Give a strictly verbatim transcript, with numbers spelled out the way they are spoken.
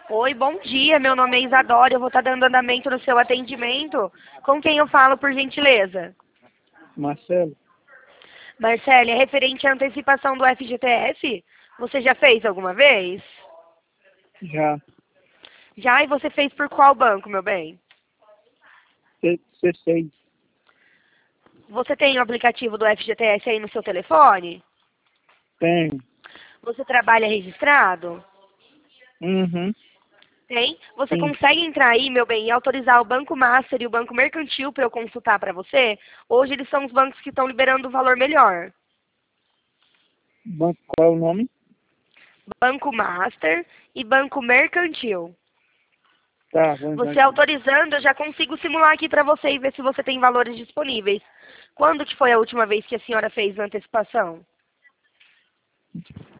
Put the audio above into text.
Oi, bom dia. Meu nome é Isadora. Eu vou estar dando andamento no seu atendimento. Com quem eu falo, por gentileza? Marcelo? Marcele, é referente à antecipação do F G T S? Você já fez alguma vez? Já. Já? E você fez por qual banco, meu bem? C seis. Você tem o aplicativo do F G T S aí no seu telefone? Tenho. Você trabalha registrado? Uhum. Tem? Você Sim. consegue entrar aí, meu bem, e autorizar o Banco Master e o Banco Mercantil para eu consultar para você? Hoje eles são os bancos que estão liberando o valor melhor. Banco, qual é o nome? Banco Master e Banco Mercantil. Tá, vou entrar Você aqui. autorizando, eu já consigo simular aqui para você e ver se você tem valores disponíveis. Quando que foi a última vez que a senhora fez a antecipação?